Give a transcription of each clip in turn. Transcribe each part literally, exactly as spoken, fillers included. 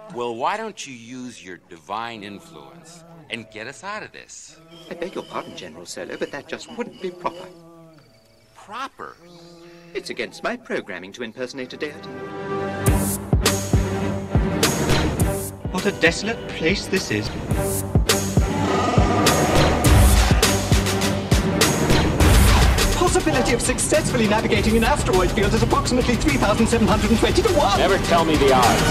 Well, why don't you use your divine influence and get us out of this? I beg your pardon, General Solo, but that just wouldn't be proper. Proper? It's against my programming to impersonate a deity. What a desolate place this is. Possibility of successfully navigating an asteroid field is approximately three thousand seven hundred twenty to one. Never tell me the odds.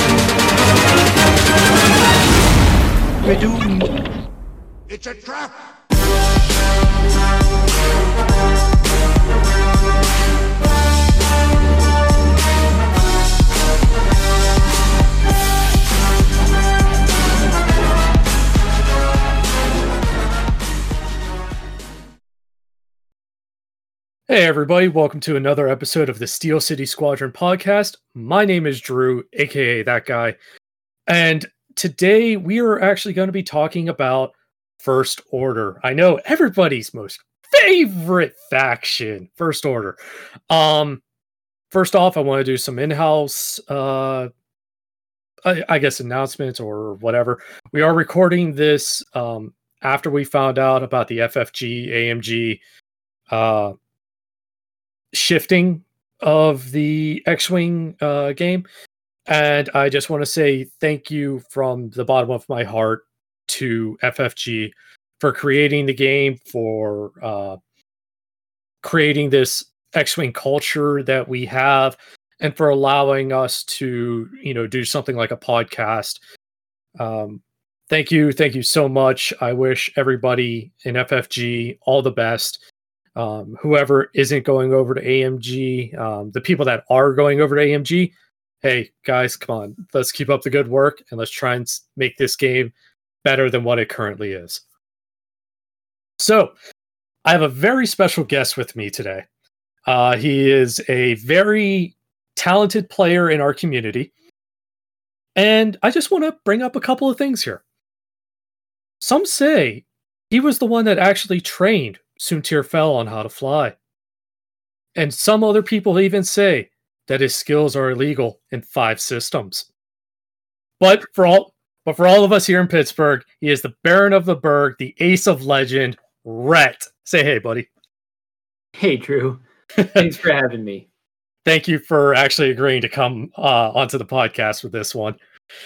We're doomed. It's a trap! Hey everybody, welcome to another episode of the Steel City Squadron podcast. My name is Drew, aka That Guy, and today we are actually going to be talking about First Order. I know everybody's most favorite faction, First Order. Um, first off, I want to do some in-house, uh, I, I guess, announcements or whatever. We are recording this um, after we found out about the F F G, A M G, uh, shifting of the X-Wing uh, game. And I just want to say thank you from the bottom of my heart to F F G for creating the game, for uh, creating this X-Wing culture that we have, and for allowing us to, you know, do something like a podcast. Um, thank you. Thank you so much. I wish everybody in F F G all the best. Um, whoever isn't going over to A M G, um, the people that are going over to A M G, hey guys, come on, let's keep up the good work and let's try and make this game better than what it currently is. So, I have a very special guest with me today. Uh, he is a very talented player in our community, and I just want to bring up a couple of things here. Some say he was the one that actually trained Soontir Fel on how to fly. And some other people even say that his skills are illegal in five systems. But for all but for all of us here in Pittsburgh, he is the Baron of the Burg, the Ace of Legend, Rhett. Say hey, buddy. Hey, Drew. Thanks for having me. Thank you for actually agreeing to come uh, onto the podcast with this one.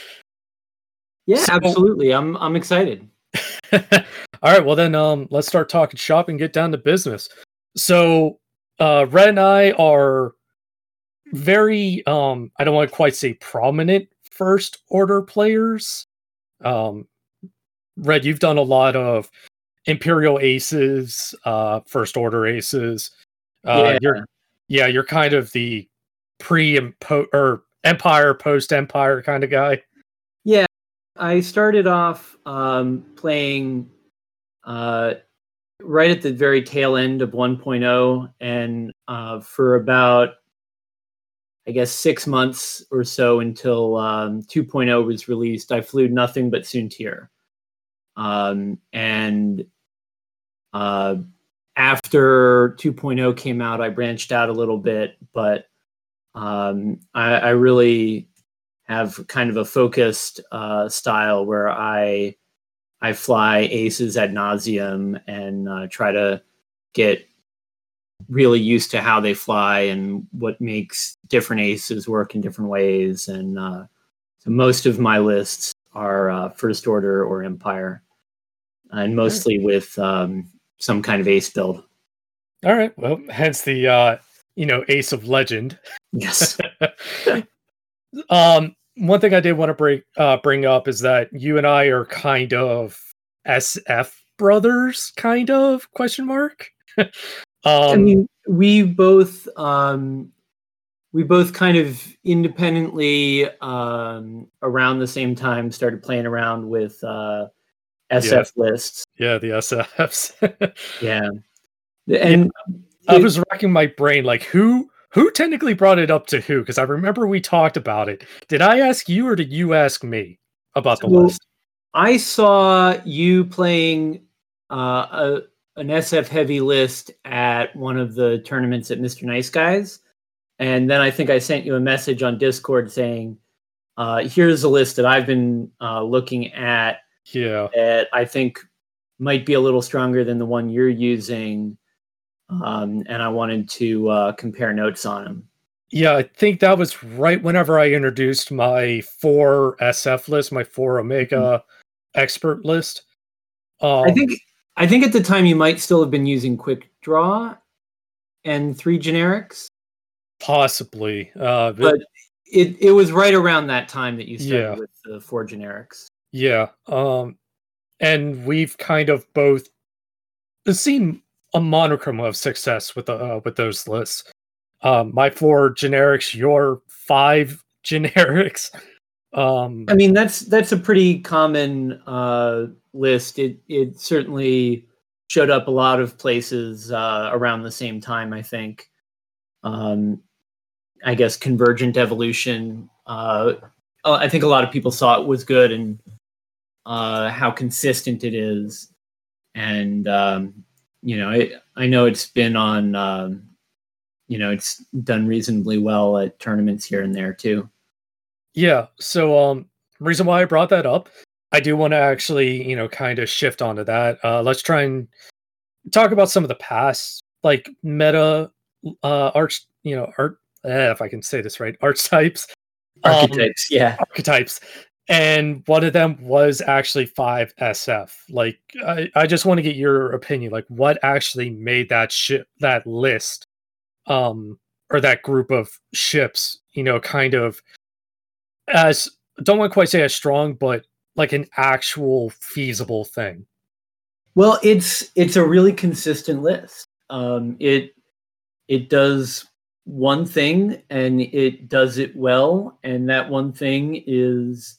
Yeah, so, absolutely. I'm I'm excited. All right, well then, um, let's start talking shop and get down to business. So, uh, Red and I are very, um, I don't want to quite say prominent First Order players. Um, Red, you've done a lot of Imperial Aces, uh, First Order Aces. Uh, yeah. You're, yeah, you're kind of the pre and po- or Empire, post Empire kind of guy. Yeah, I started off um, playing uh, right at the very tail end of one point oh, and uh, for about, I guess, six months or so until um, two point oh was released, I flew nothing but Soontir. Um, and uh, after two point oh came out, I branched out a little bit, but um, I, I really have kind of a focused uh, style where I I fly aces ad nauseum and uh, try to get really used to how they fly and what makes different aces work in different ways. And uh, so most of my lists are uh, First Order or Empire, and mostly with um, some kind of ace build. All right. Well, hence the uh, you know Ace of Legend. Yes. um. One thing I did want to bring uh, bring up is that you and I are kind of S F brothers, kind of question mark. um, I mean, we both um, we both kind of independently um, around the same time started playing around with uh, S F yeah. lists. Yeah, the S Fs. yeah, and yeah. I was racking my brain, like who. Who technically brought it up to who? Because I remember we talked about it. Did I ask you or did you ask me about the so list? I saw you playing uh, a, an S F heavy list at one of the tournaments at Mister Nice Guys. And then I think I sent you a message on Discord saying, uh, here's a list that I've been uh, looking at Yeah. that I think might be a little stronger than the one you're using. Um, and I wanted to uh, compare notes on them. Yeah, I think that was right whenever I introduced my four S F list, my four Omega mm-hmm. expert list. Um, I think I think at the time you might still have been using Quick Draw and three generics. Possibly. Uh, but it, it was right around that time that you started yeah. with the four generics. Yeah. Um, and we've kind of both seen a monochrome of success with the, uh, with those lists. Um, my four generics, your five generics. Um, I mean, that's that's a pretty common uh, list. It it certainly showed up a lot of places uh, around the same time, I think. Um, I guess Convergent Evolution. Uh, I think a lot of people saw it was good and uh, how consistent it is. And, um, you know, it, I know it's been on... Um, you know, it's done reasonably well at tournaments here and there too. Yeah. So, um, reason why I brought that up, I do want to actually, you know, kind of shift onto that. Uh, let's try and talk about some of the past, like meta, uh, arch, you know, art, eh, if I can say this right, archetypes, archetypes, um, yeah, archetypes. And one of them was actually five S F. Like, I, I just want to get your opinion. Like, what actually made that ship, that list, um, or that group of ships, you know, kind of as, don't want to quite say as strong, but like an actual feasible thing? Well, it's it's a really consistent list. Um, it it does one thing and it does it well, and that one thing is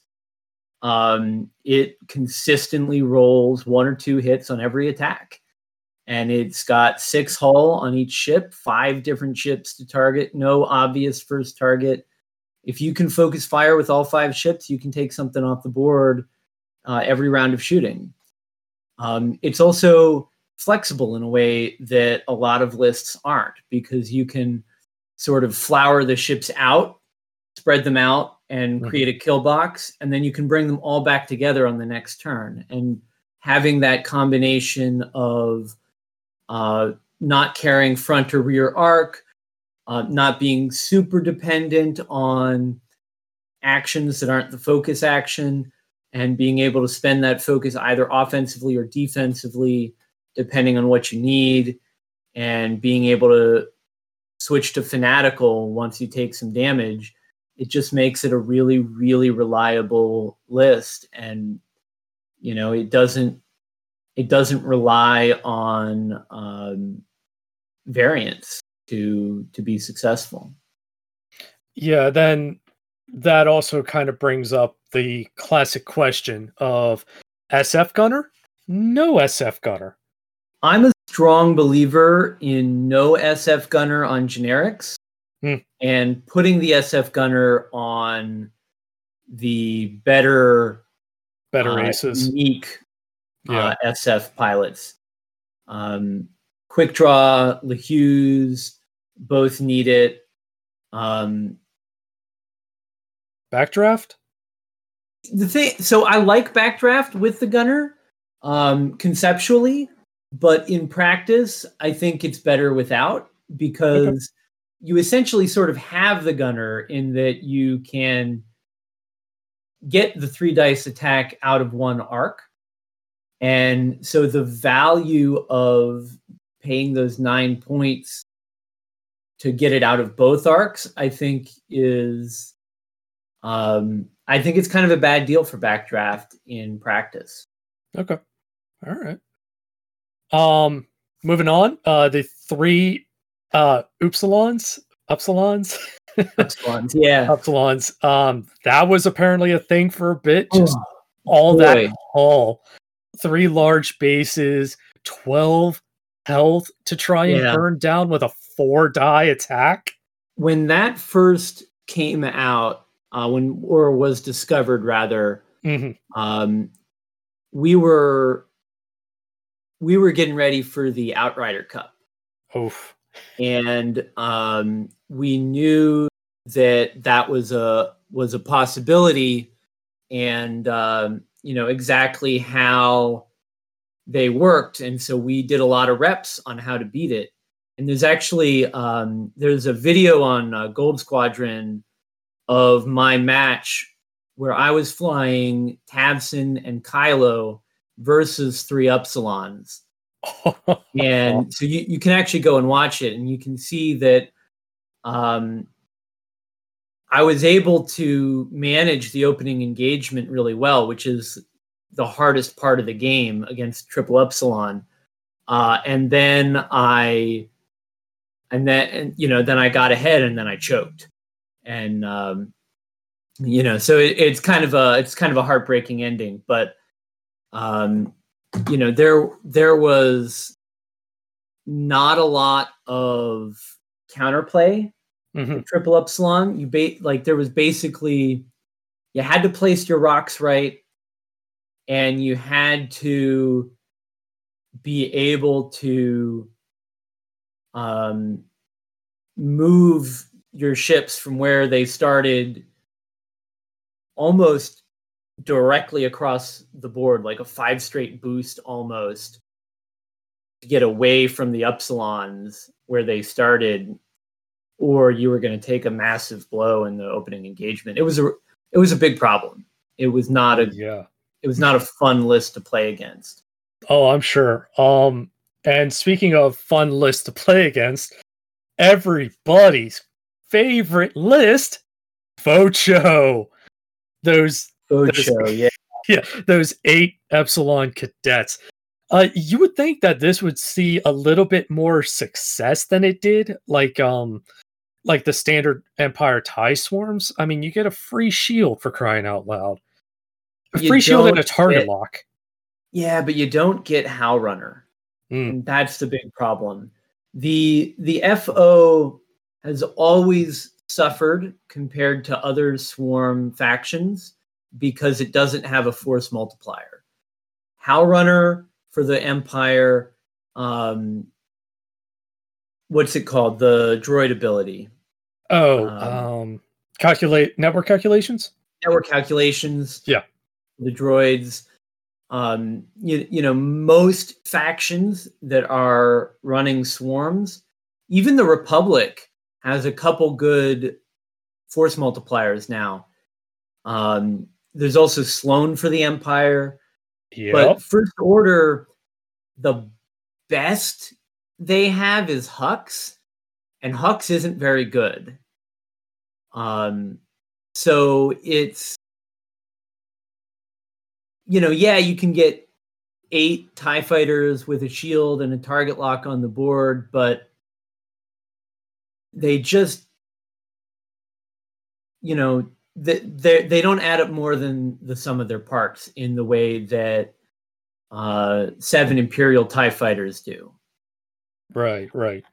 um, it consistently rolls one or two hits on every attack. And it's got six hull on each ship, five different ships to target, no obvious first target. If you can focus fire with all five ships, you can take something off the board uh, every round of shooting. Um, it's also flexible in a way that a lot of lists aren't, because you can sort of flower the ships out, spread them out, and mm-hmm. create a kill box, and then you can bring them all back together on the next turn. And having that combination of uh, not carrying front or rear arc, uh, not being super dependent on actions that aren't the focus action, and being able to spend that focus either offensively or defensively, depending on what you need, and being able to switch to fanatical once you take some damage, it just makes it a really, really reliable list. And, you know, it doesn't, it doesn't rely on um, variance to, to be successful. Yeah. Then that also kind of brings up the classic question of S F gunner, no S F gunner. I'm a strong believer in no S F gunner on generics hmm. and putting the S F gunner on the better, better uh, aces, unique yeah. uh, S F pilots. Um, Quick Draw, LeHuse, both need it. Um, Backdraft? The thing, so I like Backdraft with the gunner um, conceptually, but in practice, I think it's better without, because okay. you essentially sort of have the gunner in that you can get the three dice attack out of one arc. And so the value of paying those nine points to get it out of both arcs, I think is, um, I think it's kind of a bad deal for Backdraft in practice. Okay. All right. Um, moving on, uh, the three uh, Upsilons, Upsilons, Upsilons, yeah, Upsilons. Um, that was apparently a thing for a bit. Just oh, all boy. that hull, three large bases, twelve health to try and yeah. burn down with a four die attack. When that first came out, uh, when or was discovered rather, mm-hmm. um, we were. We were getting ready for the Outrider Cup. Oof. And um, we knew that that was a was a possibility, and um, you know exactly how they worked. And so we did a lot of reps on how to beat it. And there's actually um, there's a video on uh, Gold Squadron of my match where I was flying Tabson and Kylo versus three Upsilons. And so you, you can actually go and watch it, and you can see that um, I was able to manage the opening engagement really well, which is the hardest part of the game against Triple Upsilon. Uh, and then I, and then, and, you know, then I got ahead, and then I choked. And, um, you know, so it, it's kind of a, it's kind of a heartbreaking ending, but, um, you know, there, there was not a lot of counterplay Mm-hmm. with Triple Upsilon. You ba- like, there was basically, you had to place your rocks right, and you had to be able to um, move your ships from where they started almost directly across the board, like a five straight boost almost, to get away from the Upsilons where they started, or you were going to take a massive blow in the opening engagement. It was a it was a big problem. It was not a Yeah. it was not a fun list to play against. Oh, I'm sure. Um, and speaking of fun lists to play against, everybody's favorite list, Focho. Those, Focho, those yeah. yeah, those eight Epsilon cadets. Uh, you would think that this would see a little bit more success than it did, like um, like the standard Empire TIE swarms. I mean, you get a free shield for crying out loud, a You free shield and a don't target get- lock. Yeah, but you don't get Howl Runner. Mm. And that's the big problem. The the F O has always suffered compared to other swarm factions because it doesn't have a force multiplier. Howl Runner for the Empire, um, what's it called? The droid ability. Oh, Um, um, calculate network calculations. Network calculations. Yeah. The droids. Um, you, you know, most factions that are running swarms, even the Republic has a couple good force multipliers now. Um, there's also Sloane for the Empire. Yep. But First Order, the best they have is Hux, and Hux isn't very good. Um, so it's, you know, yeah, you can get eight TIE fighters with a shield and a target lock on the board, but they just, you know, they they don't add up more than the sum of their parts in the way that uh, seven Imperial TIE fighters do. Right, right.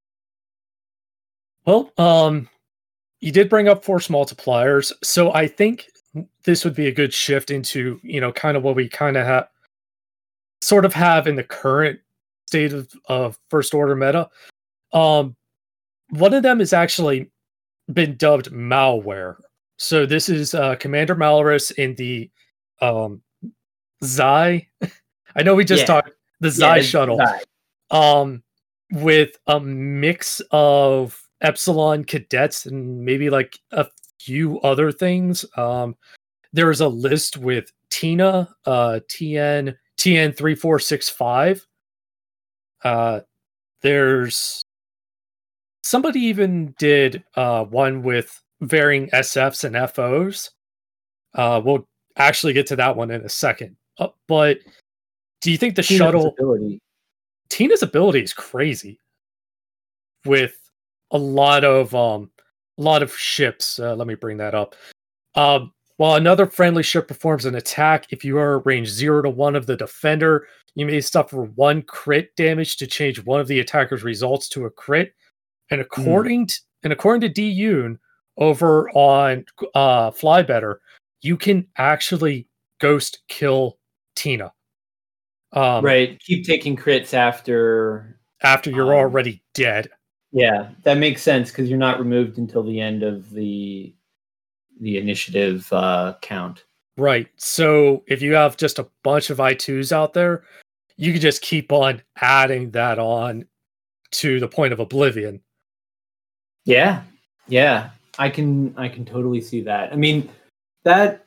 Well, um, you did bring up force multipliers, so I think this would be a good shift into, you know, kind of what we kind of have, sort of have in the current state of, of First Order meta. Um, one of them has actually been dubbed malware. So this is uh, Commander Malorus in the um, Xi. I know we just Yeah. talked the Xi Yeah, the shuttle. Xi. Um, with a mix of Epsilon cadets and maybe like a few other things. Um, there's a list with Tina, uh, T N T N three four six five. Uh, there's somebody even did uh one with varying S Fs and F Os. Uh, we'll actually get to that one in a second. Uh, but do you think the Tina's shuttle? ability. Tina's ability is crazy with a lot of um a lot of ships. Uh, let me bring that up. Um, while another friendly ship performs an attack, if you are range zero to one of the defender, you may suffer one crit damage to change one of the attacker's results to a crit. And according to, and according to D Yoon over on uh, Fly Better, you can actually ghost kill Tina. Um, Right. Keep taking crits after. after you're Um, already dead. Yeah, that makes sense because you're not removed until the end of the the initiative uh, count. Right. So if you have just a bunch of I twos out there, you can just keep on adding that on to the point of oblivion. Yeah. Yeah. I can I can totally see that. I mean, that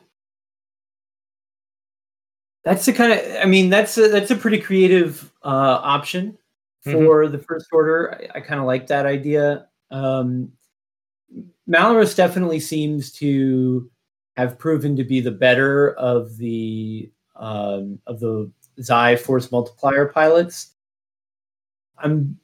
that's the kind of I mean, that's a, that's a pretty creative uh, option for mm-hmm. the First Order. I, I kind of like that idea. Um, Malarus definitely seems to have proven to be the better of the um, of the Xi Force Multiplier pilots. I'm.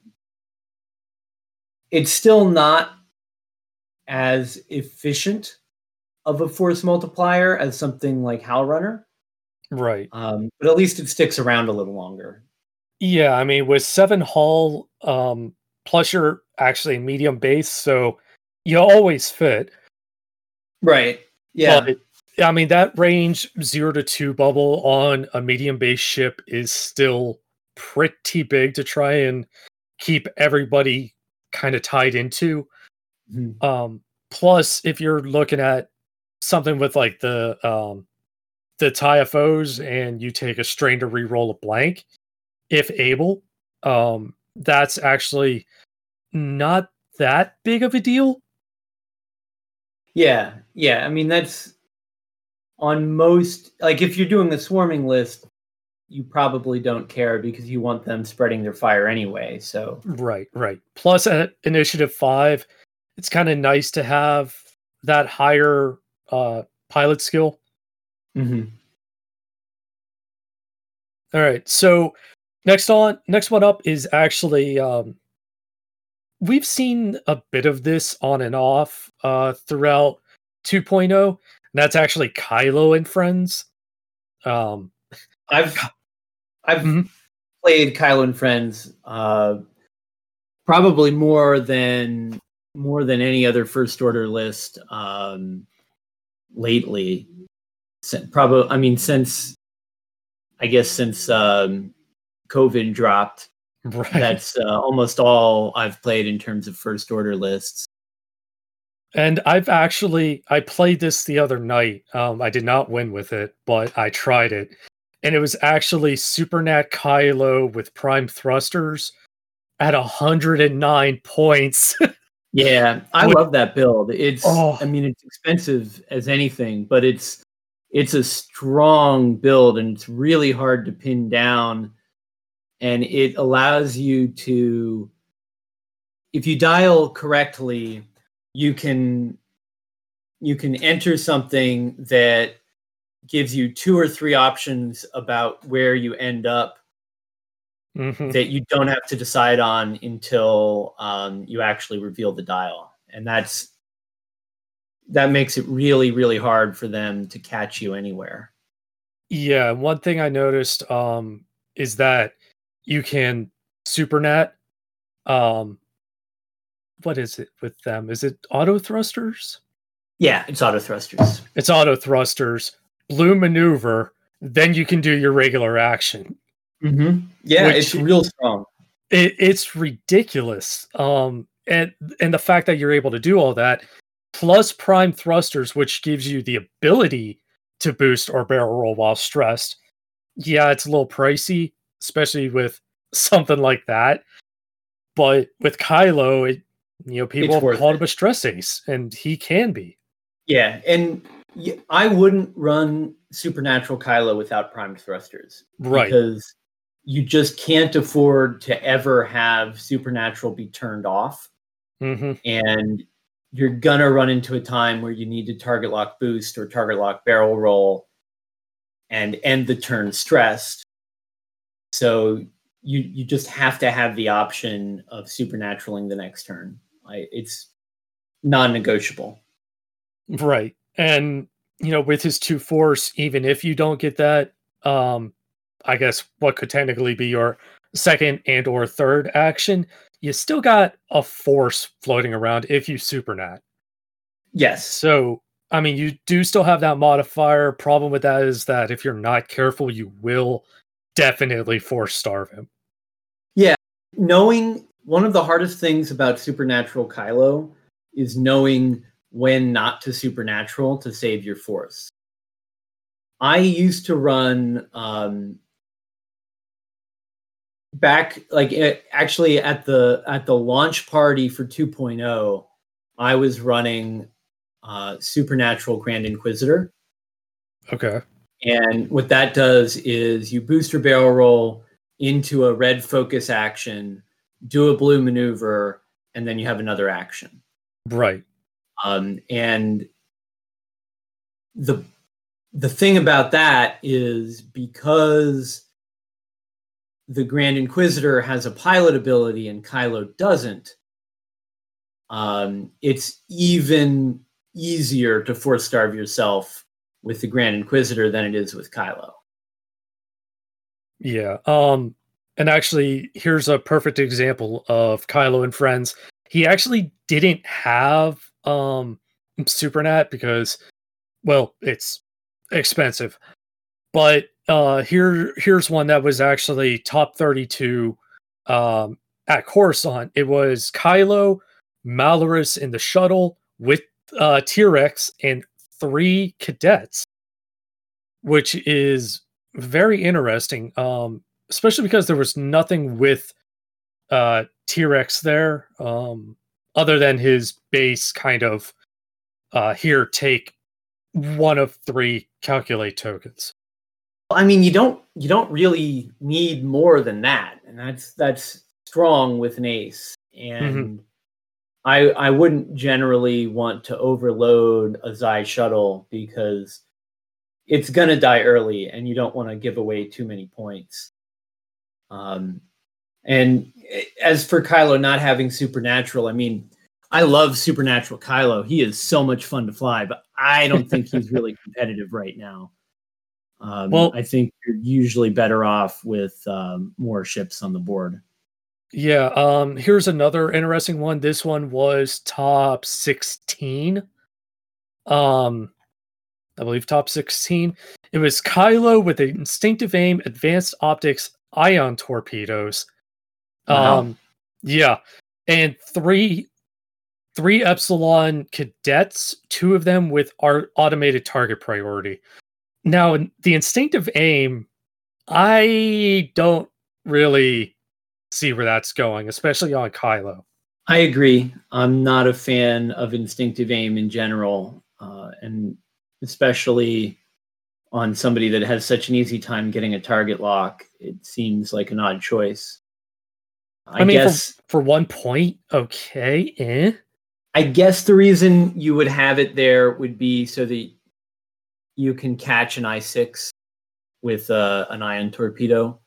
It's still not as efficient of a Force Multiplier as something like Hal Runner, right? Um, but at least it sticks around a little longer. Yeah, I mean, with seven hull, um, plus you're actually medium base, so you always fit. Right. Yeah. But, I mean, that range zero to two bubble on a medium base ship is still pretty big to try and keep everybody kind of tied into. Mm-hmm. Um, plus, if you're looking at something with like the um, the T I F Os and you take a strain to reroll a blank, if able, um, that's actually not that big of a deal. Yeah, yeah. I mean, that's on most, like if you're doing a swarming list, you probably don't care because you want them spreading their fire anyway. So right, right. Plus at Initiative five, it's kind of nice to have that higher uh, pilot skill. Mm-hmm. All right, so next on, next one up is actually um, we've seen a bit of this on and off uh, throughout two point oh. And that's actually Kylo and Friends. Um, I've I've mm-hmm. played Kylo and Friends uh, probably more than more than any other First Order list um, lately. Probably, I mean, since I guess since um, COVID dropped, right. That's uh, almost all I've played in terms of First Order lists. And I've actually, I played this the other night. Um, I did not win with it, but I tried it. And it was actually Supernat Kylo with Prime Thrusters at one hundred nine points. Yeah, I with, love that build. It's, oh. I mean, it's expensive as anything, but it's it's a strong build and it's really hard to pin down. And it allows you to, if you dial correctly, you can you can enter something that gives you two or three options about where you end up mm-hmm. that you don't have to decide on until um, you actually reveal the dial. And that's that makes it really, really hard for them to catch you anywhere. Yeah, one thing I noticed um, is that you can supernat. Um, what is it with them? Is it auto thrusters? Yeah, it's auto thrusters. It's auto thrusters. Blue maneuver. Then you can do your regular action. Mm-hmm. Yeah, which, it's real strong. It, it's ridiculous. Um, and and the fact that you're able to do all that, plus prime thrusters, which gives you the ability to boost or barrel roll while stressed. Yeah, it's a little pricey, especially with something like that. But with Kylo, it, you know, people have called him a stress ace, and he can be. Yeah, and I wouldn't run Supernatural Kylo without primed thrusters. Right. Because you just can't afford to ever have Supernatural be turned off. Mm-hmm. And you're going to run into a time where you need to target lock boost or target lock barrel roll and end the turn stressed. So you you just have to have the option of supernaturaling the next turn. Like, it's non-negotiable. Right. And, you know, with his two force, even if you don't get that, um, I guess what could technically be your second and or third action, you still got a force floating around if you supernat. Yes. So, I mean, you do still have that modifier. Problem with that is that if you're not careful, you will definitely force starve him. Yeah. Knowing one of the hardest things about Supernatural Kylo is knowing when not to supernatural to save your force. I used to run um, back, like it, actually at the at the launch party for two point oh, I was running uh, Supernatural Grand Inquisitor. Okay. And what that does is you booster barrel roll into a red focus action, do a blue maneuver, and then you have another action. Right. Um, and the the thing about that is because the Grand Inquisitor has a pilot ability and Kylo doesn't, um, it's even easier to force starve yourself with the Grand Inquisitor than it is with Kylo. Yeah. Um, and actually, here's a perfect example of Kylo and friends. He actually didn't have um, Supernat because, well, it's expensive. But uh, here, here's one that was actually top thirty-two um, at Coruscant. It was Kylo, Malorus in the shuttle with uh, T-Rex and three cadets, which is very interesting, um, especially because there was nothing with uh, T-Rex there um, other than his base kind of uh, here, take one of three calculate tokens. I mean, you don't you don't really need more than that, and that's that's strong with an ace. And mm-hmm. I I wouldn't generally want to overload a Zai shuttle because it's gonna die early, and you don't want to give away too many points. Um, and as for Kylo not having Supernatural, I mean, I love Supernatural Kylo. He is so much fun to fly, but I don't think he's really competitive right now. Um, well, I think you're usually better off with um, more ships on the board. Yeah. Um, here's another interesting one. This one was top sixteen. Um, I believe top sixteen. It was Kylo with instinctive aim, advanced optics, ion torpedoes. Wow. Um, yeah, and three three Epsilon cadets. Two of them with our automated target priority. Now, the instinctive aim, I don't really see where that's going, especially on Kylo. I agree. I'm not a fan of instinctive aim in general, uh, and especially on somebody that has such an easy time getting a target lock. It seems like an odd choice. I, I mean, guess for, for one point, okay, eh? I guess the reason you would have it there would be so that you can catch an I six with uh, an ion torpedo.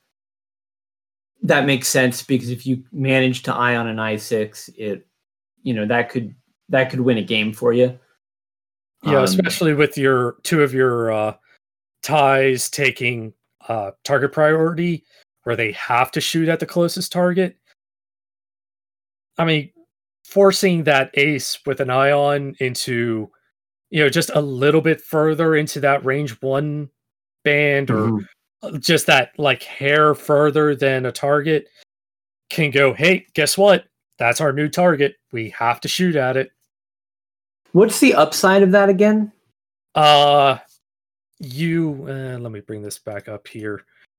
That makes sense because if you manage to ion an I six, it, you know, that could that could win a game for you. Yeah, um, especially with your two of your uh, ties taking uh, target priority, where they have to shoot at the closest target. I mean, forcing that ace with an ion into, you know, just a little bit further into that range one band, or mm-hmm. just that like hair further than a target, can go, hey, guess what? That's our new target. We have to shoot at it. What's the upside of that again? Uh, you, uh, let me bring this back up here.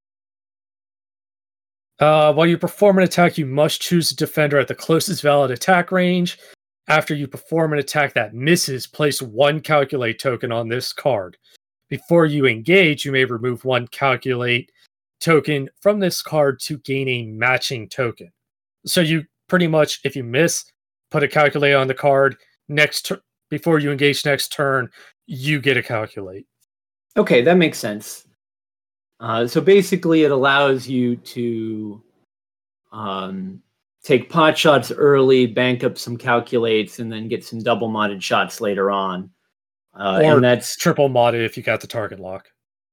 Uh, while you perform an attack, you must choose a defender at the closest valid attack range. After you perform an attack that misses, place one calculate token on this card. Before you engage, you may remove one calculate token from this card to gain a matching token. So you pretty much, if you miss, put a calculate on the card. Next, t- before you engage next turn, you get a calculate. Okay, that makes sense. Uh, so basically, it allows you to um, take pot shots early, bank up some calculates, and then get some double modded shots later on. Uh, or and that's triple modded if you got the target lock.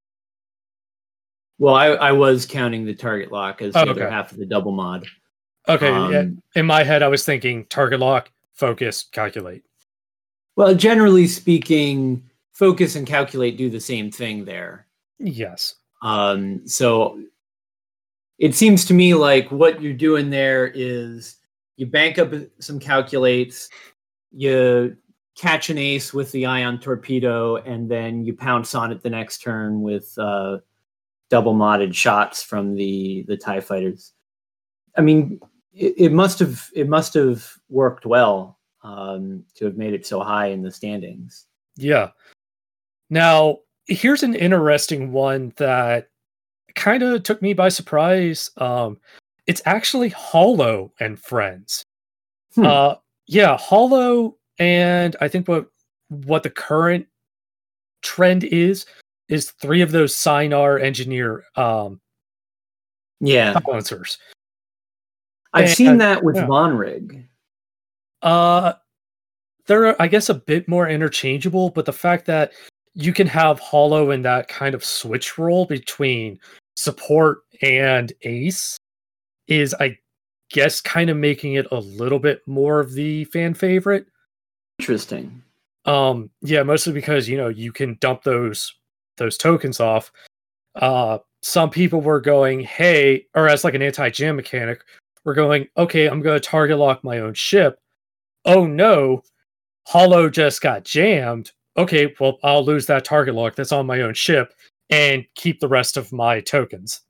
Well, I, I was counting the target lock as oh, the okay. other half of the double mod. Okay, um, yeah. In my head, I was thinking target lock, focus, calculate. Well, generally speaking, focus and calculate do the same thing there. Yes. Um, so it seems to me like what you're doing there is you bank up some calculates, you catch an ace with the ion torpedo, and then you pounce on it the next turn with uh, double modded shots from the the TIE fighters. I mean, it, it must have it must have worked well um, to have made it so high in the standings. Yeah. Now, here's an interesting one that kind of took me by surprise. Um, it's actually Hollow and Friends. Hmm. Uh, yeah, Hollow, and I think what what the current trend is is three of those Sinar engineer um, yeah silencers. I've and, seen that with yeah. Vonrig. Uh, they're I guess a bit more interchangeable, but the fact that you can have Hollow in that kind of switch role between support and ace is, I guess, kind of making it a little bit more of the fan favorite. Interesting. Um, yeah, mostly because, you know, you can dump those those tokens off. Uh, some people were going, hey, or as like an anti-jam mechanic, we're going, okay, I'm going to target lock my own ship. Oh no, Hollow just got jammed. Okay, well, I'll lose that target lock that's on my own ship and keep the rest of my tokens.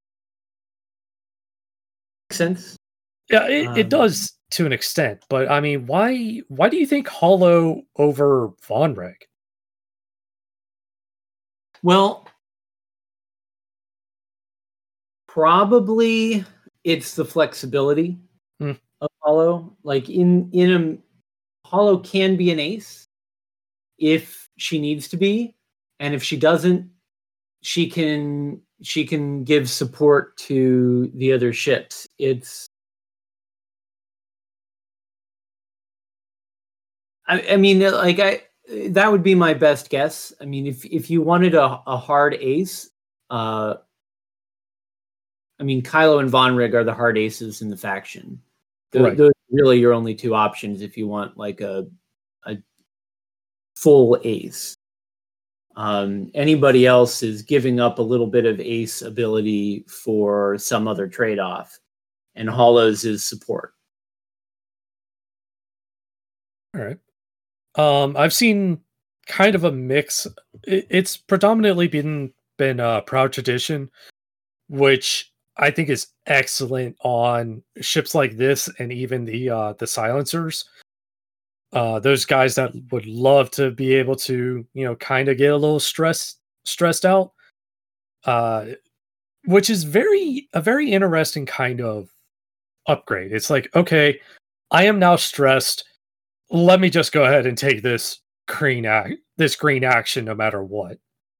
Makes sense. Yeah, it, um, it does to an extent, but I mean, why why do you think Hollow over Vonreg? Well, probably it's the flexibility hmm. of Hollow. Like in in a Hollow can be an ace if she needs to be, and if she doesn't, she can she can give support to the other ships. It's I, I mean, like I that would be my best guess. I mean, if if you wanted a, a hard ace, uh, I mean, Kylo and Vonreg are the hard aces in the faction. Those, Right. those are really your only two options if you want like a a full ace. Um, anybody else is giving up a little bit of ace ability for some other trade-off, and Hollows is support. All right. Um, I've seen kind of a mix. It, it's predominantly been been uh, Proud Tradition, which I think is excellent on ships like this, and even the uh, the silencers. Uh, those guys that would love to be able to, you know, kind of get a little stressed stressed out, uh, which is very a very interesting kind of upgrade. It's like, okay, I am now stressed. Let me just go ahead and take this green act, this green action, no matter what.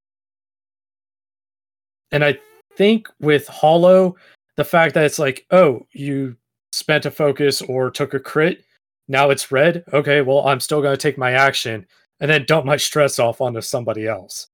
And I think with Hollow, the fact that it's like, oh, you spent a focus or took a crit, now it's red. Okay, well, I'm still going to take my action and then dump my stress off onto somebody else.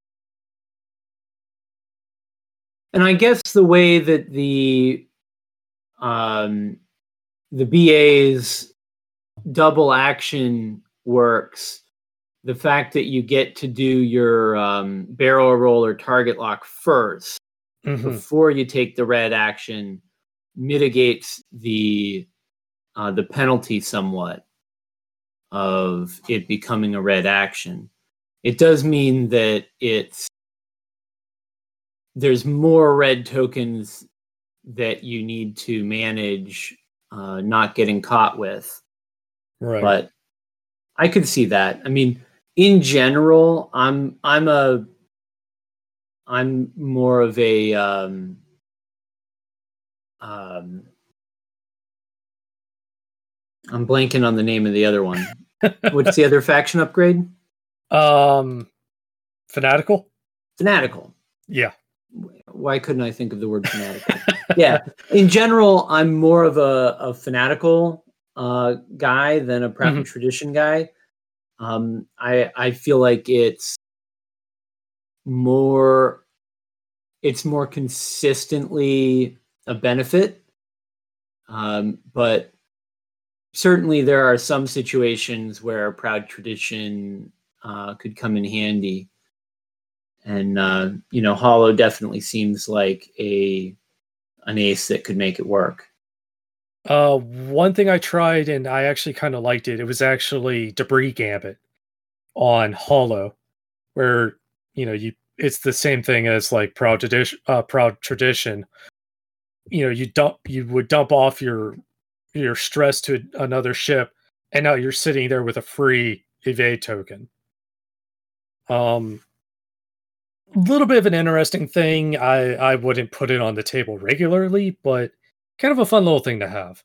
And I guess the way that the um, the B A's double action works, the fact that you get to do your um, barrel roll or target lock first Mm-hmm. before you take the red action mitigates the uh, the penalty somewhat of it becoming a red action. It does mean that it's there's more red tokens that you need to manage uh, not getting caught with. Right. But I could see that. I mean, in general, I'm I'm a I'm more of a um, um, I'm blanking on the name of the other one. What's the other faction upgrade? Um, Fanatical. Fanatical. Yeah. Why couldn't I think of the word fanatical? Yeah. In general, I'm more of a, a fanatical uh, guy than a Proud Mhm. Tradition guy. Um, I I feel like it's more it's more consistently a benefit, um, but certainly there are some situations where Proud Tradition uh, could come in handy. And, uh, you know, Hollow definitely seems like a an ace that could make it work. Uh, one thing I tried and I actually kind of liked it. It was actually Debris Gambit on Hollow, where you know you it's the same thing as like Proud Tradition. Uh, Proud Tradition. You know, you dump you would dump off your your stress to another ship, and now you're sitting there with a free evade token. Um, a little bit of an interesting thing. I I wouldn't put it on the table regularly, but kind of a fun little thing to have.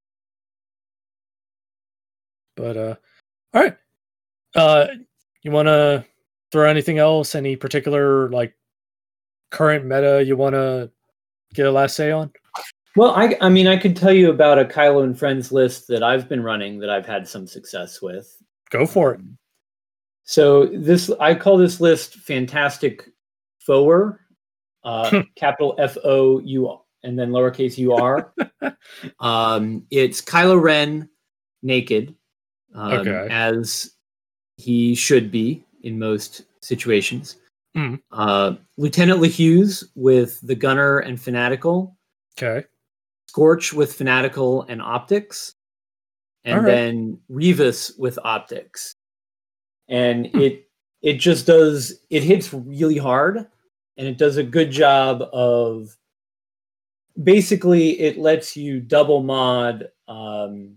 But uh, all right. Uh, you want to throw anything else? Any particular like current meta you want to get a last say on? Well, I, I mean, I could tell you about a Kylo and Friends list that I've been running that I've had some success with. Go for it. So this, I call this list Fantastic Four, uh, capital F O U and then lowercase U R. um, it's Kylo Ren naked, um, Okay. as he should be in most situations. Mm. Uh, Lieutenant LeHughes with the Gunner and Fanatical. Okay. Scorch with Fanatical and Optics, and All right. then Revis with Optics. And it it just does, it hits really hard, and it does a good job of, basically it lets you double mod um,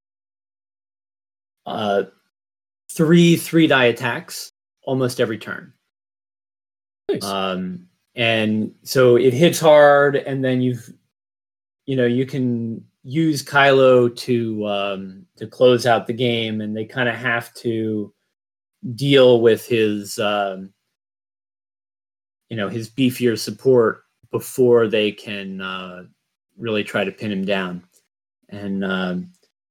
uh, three three die attacks almost every turn. Nice. Um, and so it hits hard, and then you've you know, you can use Kylo to um, to close out the game, and they kind of have to deal with his, um, you know, his beefier support before they can uh, really try to pin him down. And um,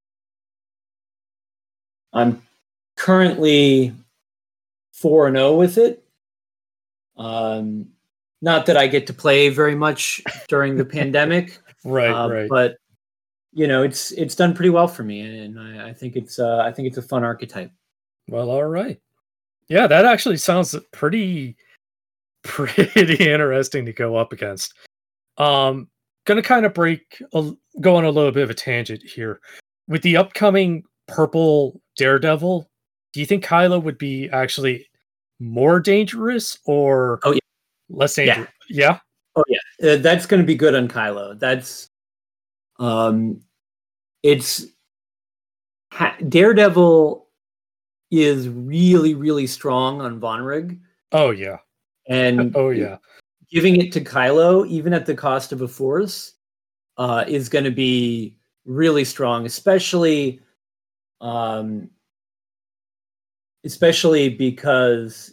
I'm currently four and zero with it. Um, not that I get to play very much during the pandemic. Right, uh, right. But you know, it's it's done pretty well for me, and I, I think it's uh, I think it's a fun archetype. Well, all right. Yeah, that actually sounds pretty pretty interesting to go up against. Um, gonna kind of break, a, go on a little bit of a tangent here. With the upcoming purple Daredevil, do you think Kylo would be actually more dangerous or Oh, yeah. less dangerous? Yeah. yeah? Oh yeah, uh, that's going to be good on Kylo. That's, um, it's ha- Daredevil is really really strong on Vonrig. Oh yeah. And oh yeah. Giving it to Kylo, even at the cost of a Force, uh, is going to be really strong, especially, um, especially because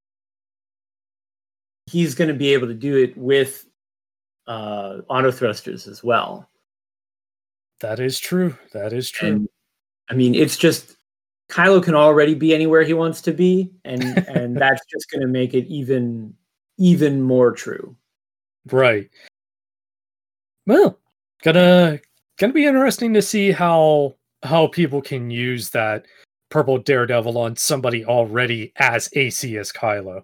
he's going to be able to do it with uh, auto thrusters as well. That is true. That is true. And, I mean, it's just Kylo can already be anywhere he wants to be, and and that's just going to make it even even more true. Right. Well, gonna gonna be interesting to see how how people can use that purple Daredevil on somebody already as A C as Kylo.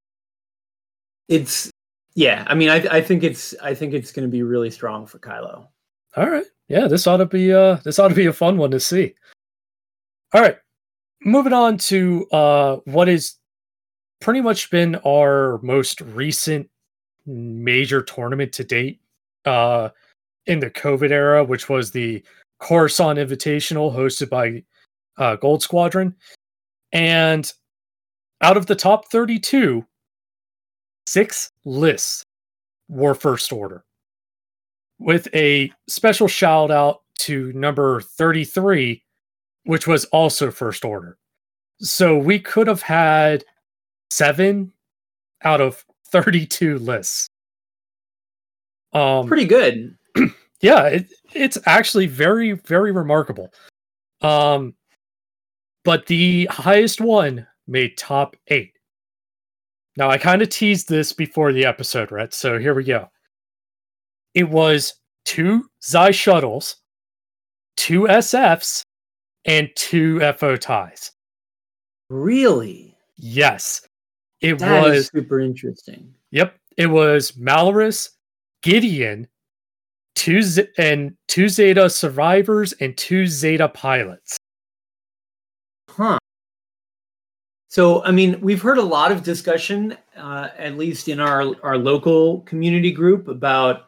It's yeah. I mean, I I think it's I think it's going to be really strong for Kylo. All right. Yeah, this ought to be uh this ought to be a fun one to see. All right. Moving on to uh what has pretty much been our most recent major tournament to date uh in the COVID era, which was the Coruscant Invitational hosted by uh, Gold Squadron. And out of the top thirty-two, six lists were First Order, with a special shout out to number thirty-three, which was also First Order. So we could have had seven out of thirty-two lists. Um, Pretty good. yeah, it, it's actually very, very remarkable. Um, but the highest one made top eight. Now, I kind of teased this before the episode, right? So here we go. It was two Xi shuttles, two S Fs, and two F O ties. Really? Yes. It That was is super interesting. Yep. It was Malorus, Gideon, two Z- and two Zeta survivors and two Zeta pilots. Huh. So, I mean, we've heard a lot of discussion, uh, at least in our, our local community group, about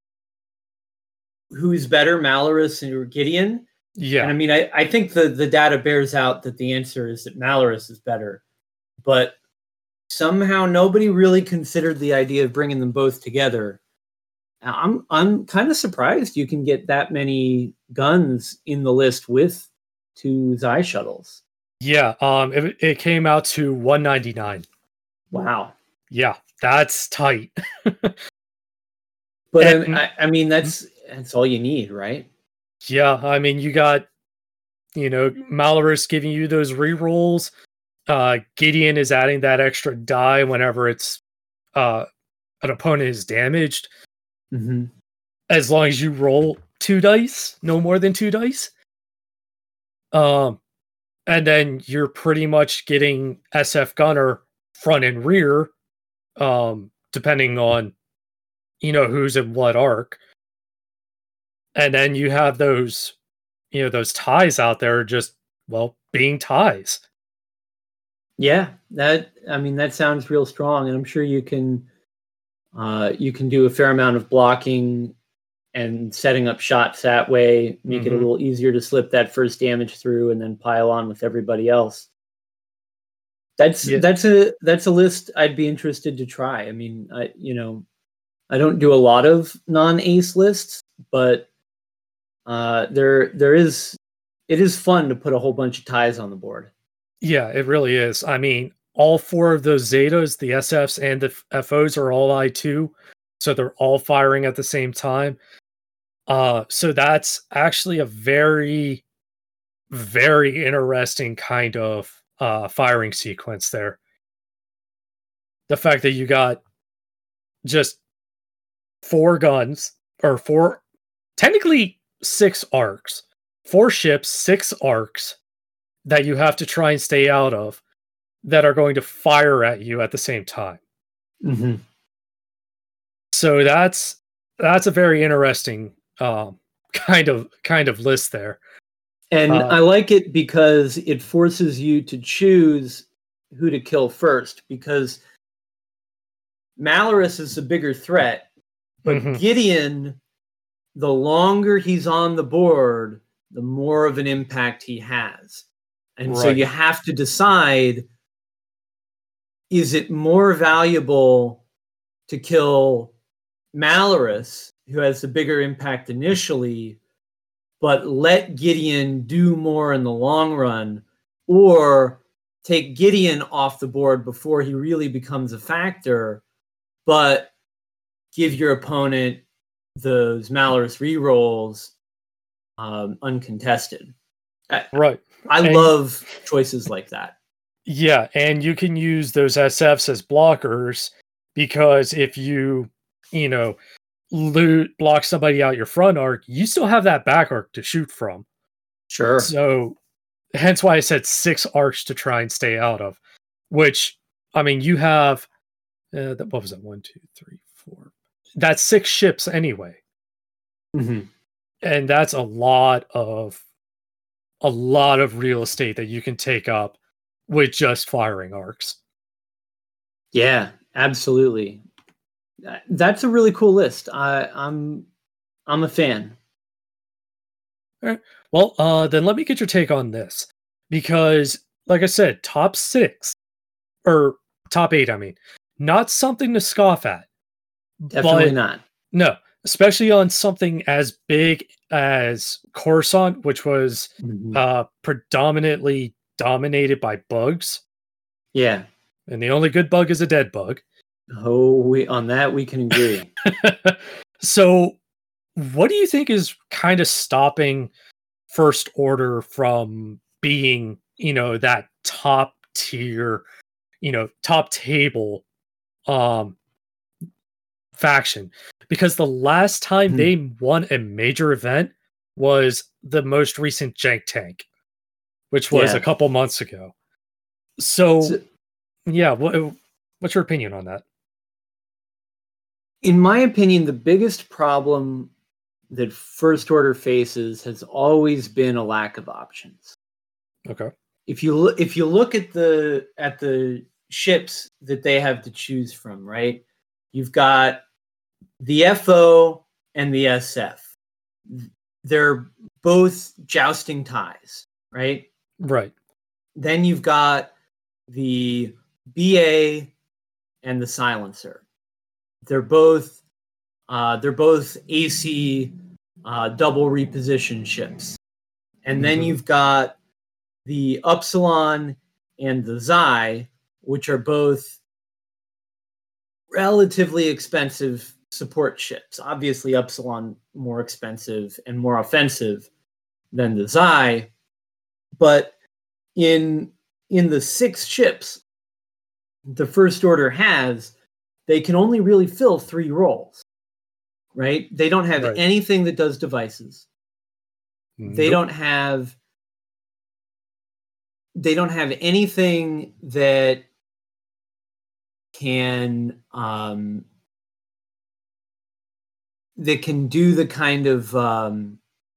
who's better, Malarus or Gideon. Yeah. And I mean, I, I think the, the data bears out that the answer is that Malarus is better. But somehow nobody really considered the idea of bringing them both together. I'm I'm kind of surprised you can get that many guns in the list with two Xi shuttles. Yeah, um, it, it came out to one ninety-nine. Wow. Yeah, that's tight. But And- I, I mean, that's that's all you need, right? Yeah, I mean, you got, you know, Malarus giving you those rerolls. Uh, Gideon is adding that extra die whenever it's uh, an opponent is damaged. Mm-hmm. As long as you roll two dice, no more than two dice. Um, and then you're pretty much getting S F Gunner front and rear, um, depending on, you know, who's in what arc. And then you have those, you know, those ties out there just, well, being ties. Yeah, that I mean that sounds real strong, and I'm sure you can uh, you can do a fair amount of blocking and setting up shots that way, make it a Mhm. little easier to slip that first damage through, and then pile on with everybody else. That's Yeah. that's a that's a list I'd be interested to try. I mean, I you know, I don't do a lot of non-ace lists, but uh, there there is it is fun to put a whole bunch of ties on the board. Yeah, it really is. I mean, all four of those Zetas, the S Fs and the F Os, are all I two, so they're all firing at the same time. Uh, so that's actually a very, very interesting kind of uh, firing sequence there. The fact that you got just four guns, or four, technically six arcs, four ships, six arcs that you have to try and stay out of, that are going to fire at you at the same time. Mm-hmm. So that's that's a very interesting um, kind of kind of list there. And Uh, I like it because it forces you to choose who to kill first, because Malarus is a bigger threat, but Mhm. Gideon, the longer he's on the board, the more of an impact he has. And so Right. you have to decide, is it more valuable to kill Malarus, who has the bigger impact initially, but let Gideon do more in the long run, or take Gideon off the board before he really becomes a factor, but give your opponent those Malarus rerolls um, uncontested. I, Right. I And- love choices like that. Yeah, and you can use those S Fs as blockers, because if you, you know, loot block somebody out your front arc, you still have that back arc to shoot from. Sure. So hence why I said six arcs to try and stay out of, which, I mean, you have, uh, that, what was that? One, two, three, four. That's six ships anyway. Mm-hmm. And that's a lot of, a lot of real estate that you can take up with just firing arcs. Yeah, absolutely. That- That's a really cool list. I, I'm I'm a fan. Well, uh, then let me get your take on this, because, like I said, top six or top eight, I mean, not something to scoff at. Definitely but, not. No, especially on something as big as Coruscant, which was Mhm. uh, predominantly dominated by bugs, Yeah. and the only good bug is a dead bug. Oh, we on that we can agree. So, what do you think is kind of stopping First Order from being, you know, that top tier, you know, top table um faction? Because the last time Hmm. they won a major event was the most recent Jank Tank, which was Yeah. a couple months ago. So, So- yeah, what, what's your opinion on that? In my opinion, the biggest problem that First Order faces has always been a lack of options. Okay. If you look, if you look at the at the ships that they have to choose from, right? You've got the F O and the S F. They're both jousting ties, right? Right. Then you've got the B A and the Silencer. They're both uh, they're both A C uh, double reposition ships. And then mm-hmm. you've got the Upsilon and the Xi, which are both relatively expensive support ships. Obviously, Upsilon more expensive and more offensive than the Xi. But in in the six ships the First Order has, they can only really fill three roles, right? They don't have right. anything that does devices. Nope. They don't have they don't have anything that can um, that can do the kind of um,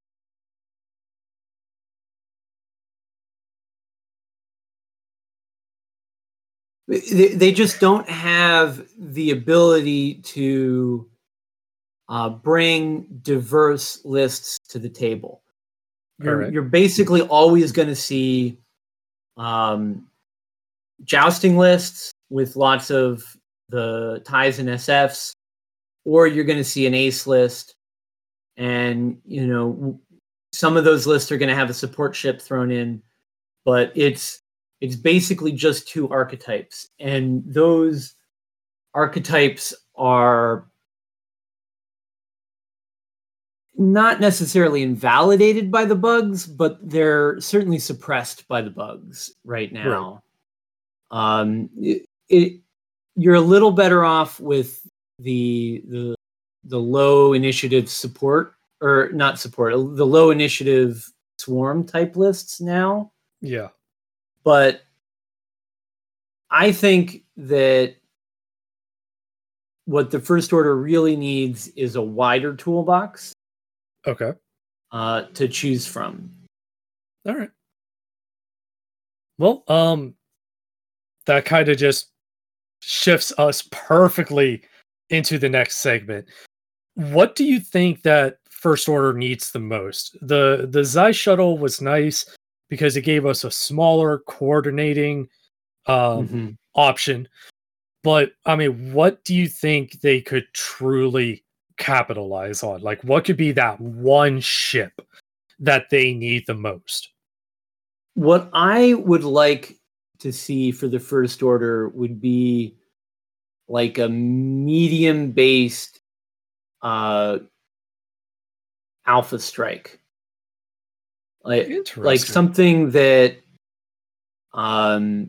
they, they just don't have the ability to uh, bring diverse lists to the table. You're, right. you're basically always going to see um, jousting lists with lots of the ties and S Fs, or you're going to see an ace list, and you know some of those lists are going to have a support ship thrown in, but it's it's basically just two archetypes, and those archetypes are not necessarily invalidated by the bugs, but they're certainly suppressed by the bugs right now. Right. Um, it, it, you're a little better off with the the the low initiative support, or not support, the low initiative swarm type lists now. Yeah. But I think that what the First Order really needs is a wider toolbox. Okay. Uh, to choose from. All right. Well, um, that kind of just shifts us perfectly into the next segment. What do you think that First Order needs the most? The the Xi shuttle was nice because it gave us a smaller coordinating um, mm-hmm. option. But I mean, what do you think they could truly capitalize on? Like, what could be that one ship that they need the most? What I would like to see for the First Order would be like a medium based uh Alpha Strike, like like something that um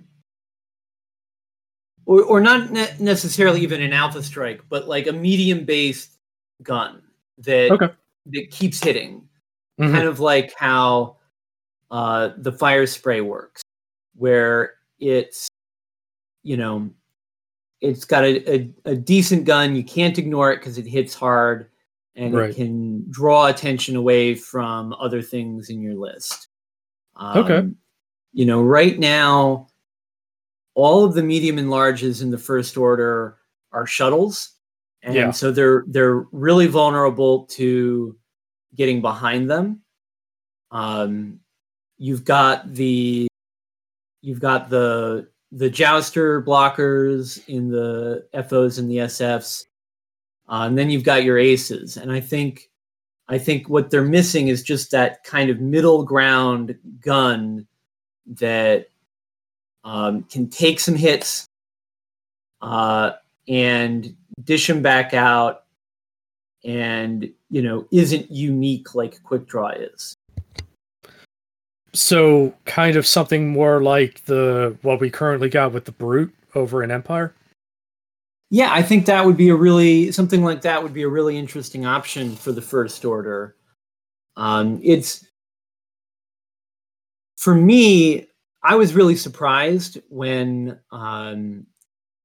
or, or not ne- necessarily even an Alpha Strike, but like a medium based gun that okay. that keeps hitting, mm-hmm. kind of like how uh, the fire spray works, where it's you know it's got a, a, a decent gun. You can't ignore it because it hits hard, and right. it can draw attention away from other things in your list. Um, okay, you know, right now, all of the medium and larges in the First Order are shuttles. And yeah. so they're they're really vulnerable to getting behind them. Um, you've got the you've got the the jouster blockers in the F Os and the S Fs, uh, and then you've got your aces. And I think I think what they're missing is just that kind of middle ground gun that um, can take some hits uh, and dish them back out, and you know isn't unique like Quick Draw is. So kind of something more like the what we currently got with the Brute over in Empire. Yeah, I think that would be a really something like that would be a really interesting option for the First Order. Um, it's for me, I was really surprised when um,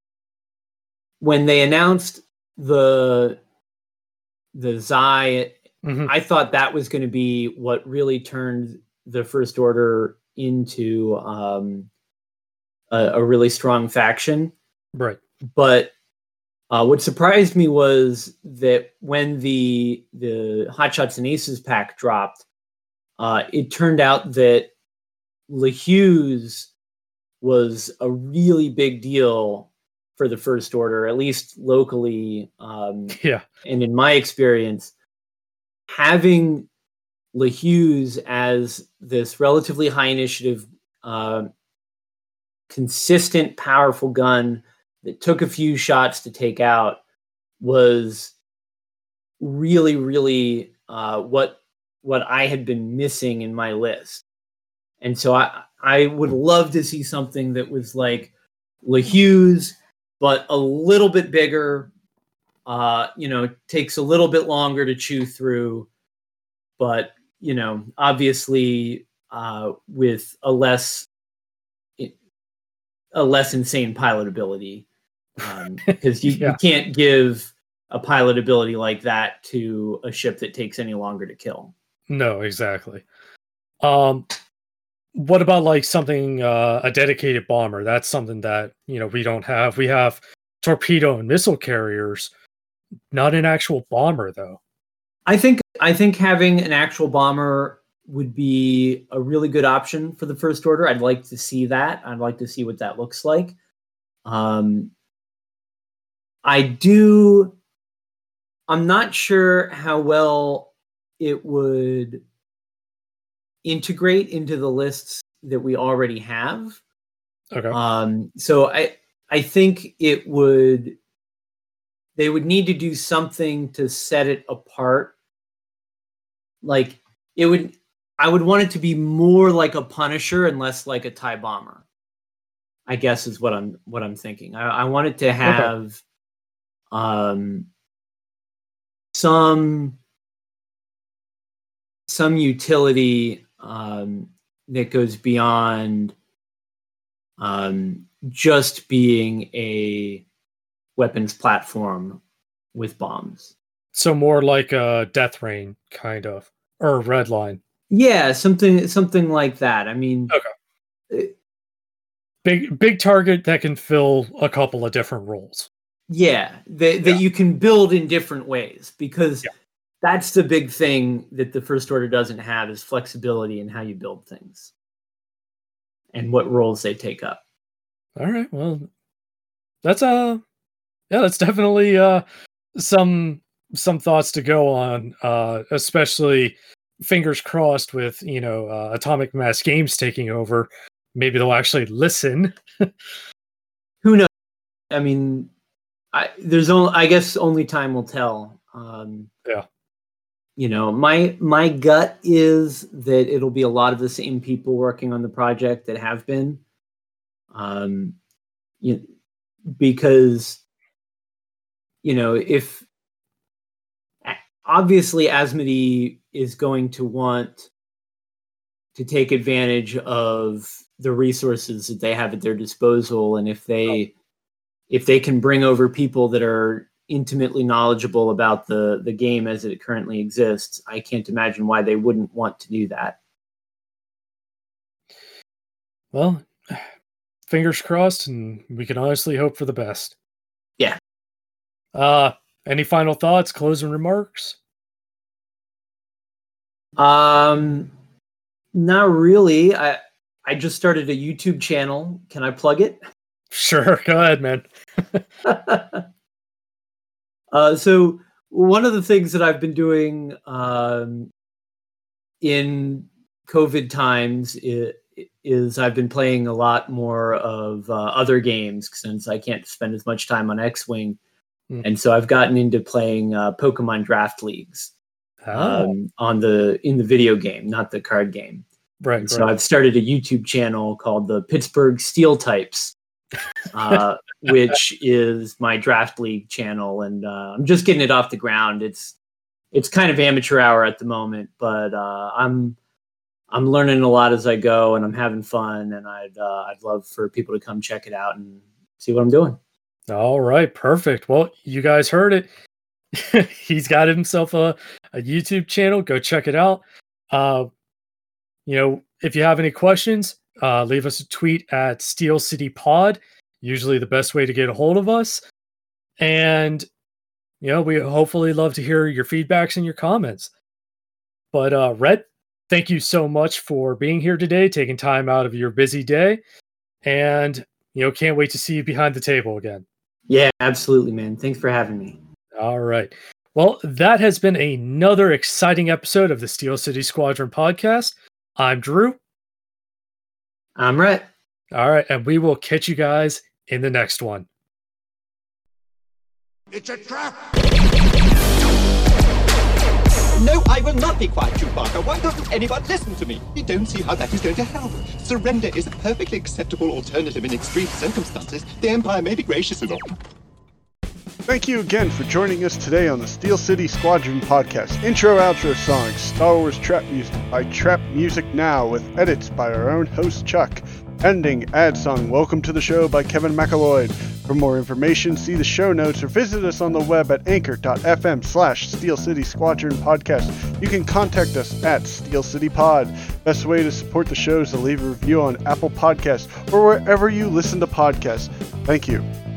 when they announced the the Xi Mhm. I thought that was going to be what really turned the First Order into um, a, a really strong faction. Right. But uh, what surprised me was that when the the Hotshots and Aces pack dropped, uh, it turned out that LeHuse was a really big deal for the First Order, at least locally. Um, Yeah. and in my experience, having LeHuse as this relatively high initiative, uh, consistent, powerful gun that took a few shots to take out was really, really uh, what what I had been missing in my list. And so I I would love to see something that was like LeHuse, but a little bit bigger. Uh, you know, takes a little bit longer to chew through, but you know, obviously uh, with a less a less insane pilot ability, because um, you, Yeah. you can't give a pilot ability like that to a ship that takes any longer to kill. No, exactly. Um, what about like something uh, a dedicated bomber? That's something that you know we don't have. We have torpedo and missile carriers, not an actual bomber though. I think I think having an actual bomber would be a really good option for the First Order. I'd like to see that. I'd like to see what that looks like. Um, I do. I'm not sure how well it would integrate into the lists that we already have. Okay. Um, so I I think it would. They would need to do something to set it apart. Like it would. I would want it to be more like a Punisher and less like a TIE bomber, I guess is what I'm what I'm thinking. I, I want it to have okay. um, some some utility um, that goes beyond um, just being a weapons platform with bombs. So more like a Death Rain kind of, or Red Line. Yeah, something something like that. I mean, okay. Big big target that can fill a couple of different roles. Yeah, that that yeah. you can build in different ways, because yeah. that's the big thing that the First Order doesn't have is flexibility in how you build things and what roles they take up. All right, well, that's uh yeah, that's definitely uh some some thoughts to go on, uh, especially. Fingers crossed with, you know, uh, Atomic Mass Games taking over. Maybe they'll actually listen. Who knows? I mean, I, there's only, I guess only time will tell. Um, yeah. You know, my my gut is that it'll be a lot of the same people working on the project that have been. Um, you, because, you know, if obviously Asmodee is going to want to take advantage of the resources that they have at their disposal, and if they oh. if they can bring over people that are intimately knowledgeable about the the game as it currently exists, I can't imagine why they wouldn't want to do that. Well, fingers crossed, and we can honestly hope for the best. Yeah. Uh, any final thoughts, closing remarks? Um, not really. I I just started a YouTube channel. Can I plug it? Sure, go ahead, man. uh, so one of the things that I've been doing um, in COVID times is, is I've been playing a lot more of uh, other games since I can't spend as much time on X-Wing. Mm. And so I've gotten into playing uh, Pokemon Draft Leagues. Oh. Um, on the in the video game, not the card game. Right. And so right. I've started a YouTube channel called the Pittsburgh Steel Types, uh, which is my draft league channel, and uh, I'm just getting it off the ground. It's it's kind of amateur hour at the moment, but uh, I'm I'm learning a lot as I go, and I'm having fun. And I'd uh, I'd love for people to come check it out and see what I'm doing. All right, perfect. Well, you guys heard it. He's got himself a, a YouTube channel. Go check it out. Uh, you know, if you have any questions, uh, leave us a tweet at Steel City Pod. Usually the best way to get a hold of us. And, you know, we hopefully love to hear your feedbacks and your comments. But uh, Rhett, thank you so much for being here today, taking time out of your busy day. And, you know, can't wait to see you behind the table again. Yeah, absolutely, man. Thanks for having me. All right. Well, that has been another exciting episode of the Steel City Squadron podcast. I'm Drew. I'm Rhett. All right. And we will catch you guys in the next one. It's a trap! No, I will not be quiet, Chewbacca. Why doesn't anyone listen to me? You don't see how that is going to help. Surrender is a perfectly acceptable alternative in extreme circumstances. The Empire may be gracious enough. Thank you again for joining us today on the Steel City Squadron podcast. Intro outro songs, Star Wars Trap Music by Trap Music Now, with edits by our own host Chuck. Ending ad song Welcome to the Show by Kevin McAlloy. For more information, see the show notes or visit us on the web at anchor.fm slash Steel City Squadron Podcast. You can contact us at Steel City Pod. Best way to support the show is to leave a review on Apple Podcasts or wherever you listen to podcasts. Thank you.